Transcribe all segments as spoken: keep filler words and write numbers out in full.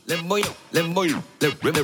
Les voy, les voy, les, les,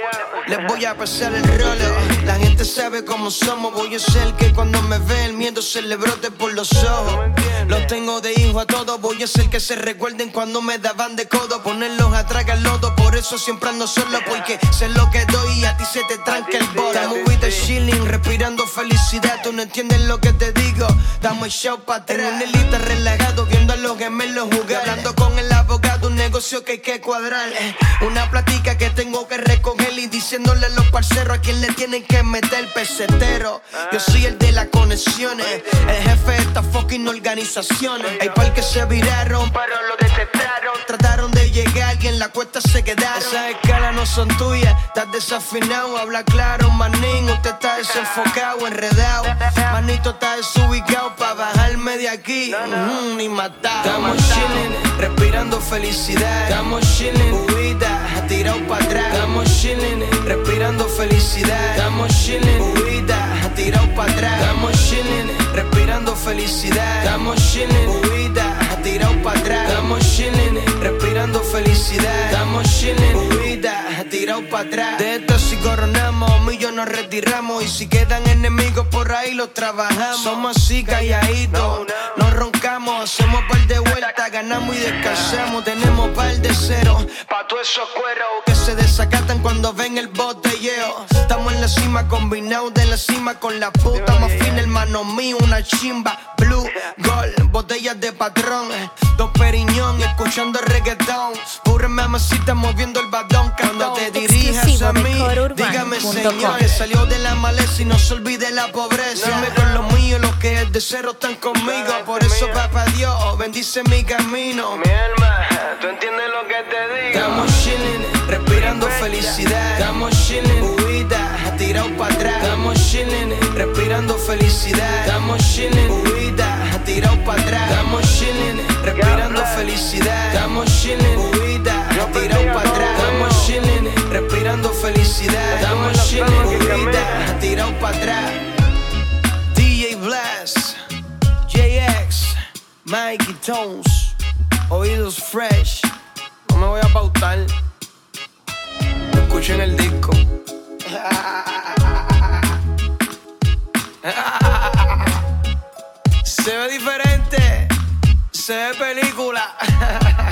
les voy a pasar el rolo. La gente sabe cómo somos. Voy a ser que cuando me ve el miedo se le brote por los ojos. Los tengo de hijo a todos. Voy a ser que se recuerden cuando me daban de codo. Ponerlos a tragar lodo. Por eso siempre ando solo, porque sé lo que doy y a ti se te tranca el bolo. Estamos with the chilling, respirando felicidad. Tú no entiendes lo que te digo. Damos el show pa' atrás. En el lista relajado, viendo a los gemelos jugar. Hablando con el abogado, un negocio que hay que cuadrar. Una plática que tengo que recoger y diciéndole a los parceros a quien le tienen que meter pesetero. Yo soy el de las conexiones, el jefe de estas fucking organizaciones. Hay par que se viraron, pero lo detectaron. Trataron de llegar y en la cuesta se quedaron. Esas escalas no son tuyas, estás desafinado. Habla claro, manín, usted está desenfocado, enredado. Manito está desubicado pa' bajarme de aquí, mm, ni matado. Estamos chillin', respirando felicidad. Estamos chillin', huida, tirado pa' atrás. Estamos chillin', respirando felicidad. Estamos chillin', huida, tirado pa' atrás. Estamos chillin', respirando felicidad. Estamos chillin', huida, tirado pa' atrás. Estamos chillin', respirando felicidad. Estamos chillin', huida, tirado pa' atrás. De esto si coronamos, millos nos retiramos. Y si quedan enemigos por ahí los trabajamos. Somos así calladitos, no roncamos. Hacemos par de vueltas, ganamos y descansamos. Tenemos par de ceros pa' todos esos cueros que se desacatan cuando ven el botelleo. Estamos en la cima, combinados de la cima con la puta más fina, hermano mío, una chimba. Blue, gold, botellas de patrón, Don Periñón, escuchando reggaetón. Pura mamacita moviendo el badón. Cuando te dirijas a mí, dígame señor, que salió de la maleza y no se olvide la pobreza. Dime con lo mío, los que es de cero están conmigo. Por eso papá Dios, bendice mi camino. Mi alma, ¿tú entiendes lo que te digo? Estamos chillin', respirando felicidad. Estamos chillin', huida, tirado pa' atrás. Estamos chillin', respirando felicidad. Estamos chillin', huida, tirado pa' atrás. Estamos chillin', respirando felicidad. Estamos chillin', huida, tirado pa' atrás. Estamos chillin', respirando felicidad. Estamos chillin', huida, tirado pa' atrás. D J Blast, J X, Mikey Tones, Oídos Fresh. No me voy a pautar. Escuchen el disco. Se ve diferente, se ve película.